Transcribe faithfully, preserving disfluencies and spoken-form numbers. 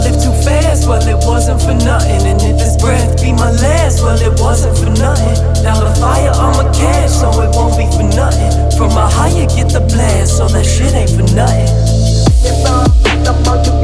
live too fast, well it wasn't for nothing. And if this breath be my last, well it wasn't for nothing. Now the fire I'ma catch, so it won't be for nothing. From a higher get the blast, so that shit ain't for nothing. If I,